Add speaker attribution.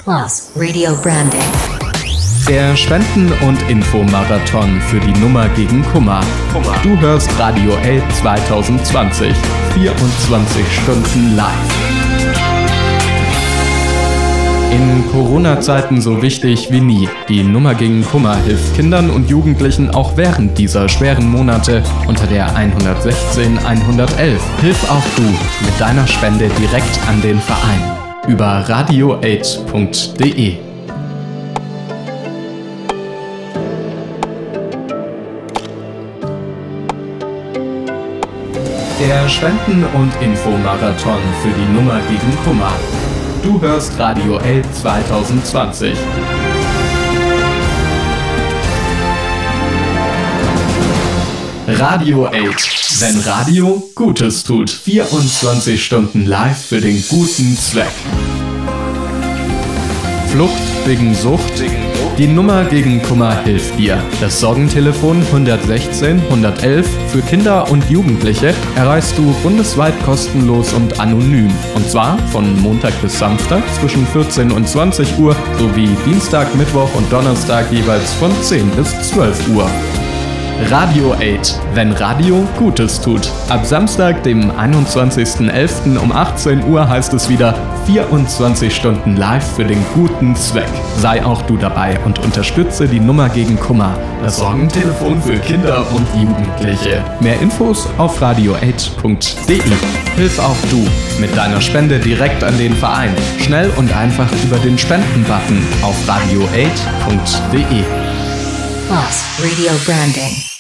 Speaker 1: Plus Radio Branding.
Speaker 2: Der Spenden- und Infomarathon für die Nummer gegen Kummer. Du hörst Radio L 2020. 24 Stunden live. In Corona-Zeiten so wichtig wie nie. Die Nummer gegen Kummer hilft Kindern und Jugendlichen auch während dieser schweren Monate unter der 116 111. Hilf auch du mit deiner Spende direkt an den Verein über radio8.de. Der Spenden- und Infomarathon für die Nummer gegen Kummer. Du hörst Radio L 2020. Radio 8. Wenn Radio Gutes tut. 24 Stunden live für den guten Zweck. Flucht wegen Sucht. Die Nummer gegen Kummer hilft dir. Das Sorgentelefon 116 111 für Kinder und Jugendliche erreichst du bundesweit kostenlos und anonym. Und zwar von Montag bis Samstag zwischen 14 und 20 Uhr sowie Dienstag, Mittwoch und Donnerstag jeweils von 10 bis 12 Uhr. Radio 8, wenn Radio Gutes tut. Ab Samstag, dem 21.11. um 18 Uhr heißt es wieder 24 Stunden live für den guten Zweck. Sei auch du dabei und unterstütze die Nummer gegen Kummer. Das Sorgentelefon für Kinder und Jugendliche. Mehr Infos auf radio8.de. Hilf auch du mit deiner Spende direkt an den Verein. Schnell und einfach über den Spenden-Button auf radio8.de.
Speaker 1: Plus Radio Branding.